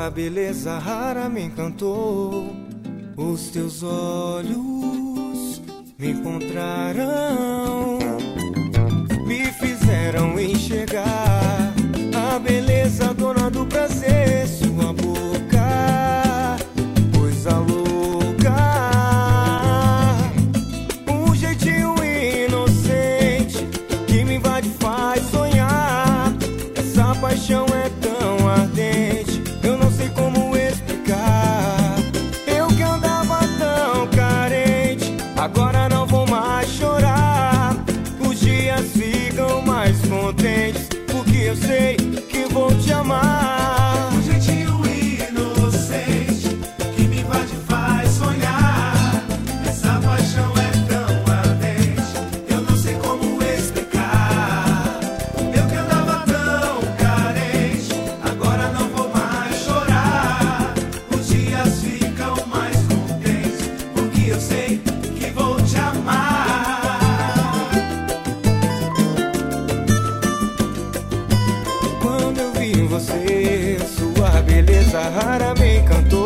Sua beleza rara me encantou. Os teus olhos me encontraram, me fizeram enxergar a beleza, dona do prazer. Sua boca, coisa louca, um jeitinho inocente que me invade, faz sonhar. Essa paixão é tão ardente, eu não sei como explicar. Eu que andava tão carente, agora não vou mais chorar. Os dias ficam mais contentes, porque eu sei que vou te amar. Um jeitinho inocente que me invade, faz sonhar. Essa paixão é tão ardente, eu não sei como explicar. Eu que andava tão carente, agora não vou mais chorar. Os dias ficam mais contentes, porque eu sei que vou te amar. Quando eu vi você, sua beleza rara me encantou.